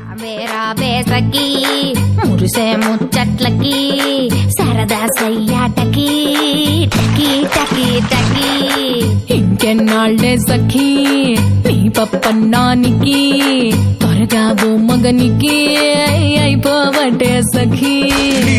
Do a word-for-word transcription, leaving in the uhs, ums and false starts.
రావే సఖీ మురిసే ముచ్చట్లకి సరదా సయ్యాటకి టకి టకి టకి ఇంకెన్నాళ్లే సఖీ నీ పప్పన్నానికి త్వరగా ఓ మగనికి అయిపోవటే సఖీ.